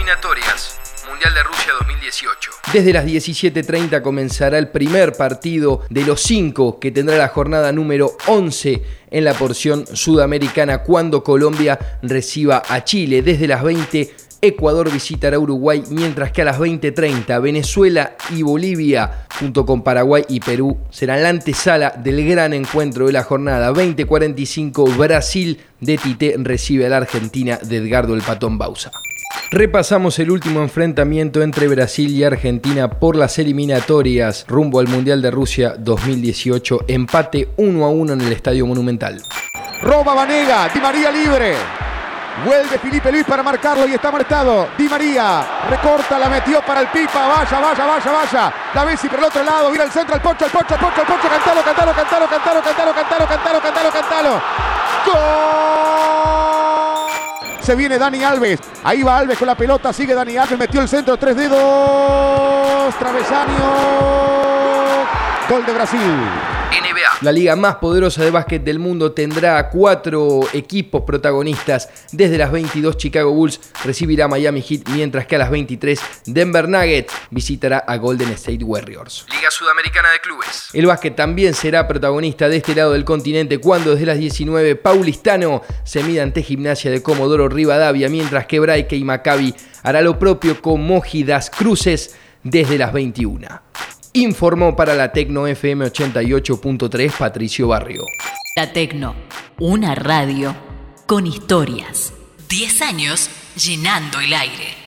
eliminatorias. Mundial de Rusia 2018. Desde las 17:30 comenzará el primer partido de los 5 que tendrá la jornada número 11 en la porción sudamericana cuando Colombia reciba a Chile. Desde las 20 Ecuador visitará Uruguay, mientras que a las 20:30 Venezuela y Bolivia, junto con Paraguay y Perú, serán la antesala del gran encuentro de la jornada. 20:45 Brasil de Tite recibe a la Argentina de Edgardo el Patón Bauza. Repasamos el último enfrentamiento entre Brasil y Argentina por las eliminatorias rumbo al Mundial de Rusia 2018. Empate 1-1 en el Estadio Monumental. Roba Vanega, Di María libre. Vuelve Felipe Luis para marcarlo y está marcado. Di María recorta, la metió para el Pipa. Vaya. La Messi por el otro lado, mira el centro, al Pocho. Cantalo. ¡Gol! Se viene Dani Alves. Ahí va Alves con la pelota. Sigue Dani Alves. Metió el centro. 3 dedos. Travesaño. Gol de Brasil. NBA. La liga más poderosa de básquet del mundo tendrá 4 equipos protagonistas. Desde las 22 Chicago Bulls recibirá a Miami Heat, mientras que a las 23 Denver Nuggets visitará a Golden State Warriors. Liga Sudamericana de Clubes. El básquet también será protagonista de este lado del continente cuando desde las 19 Paulistano se mida ante Gimnasia de Comodoro Rivadavia, mientras que Braike y Maccabi hará lo propio con Mogi Das Cruces desde las 21. Informó para la Tecno FM 88.3 Patricio Barrio. La Tecno, una radio con historias. 10 años llenando el aire.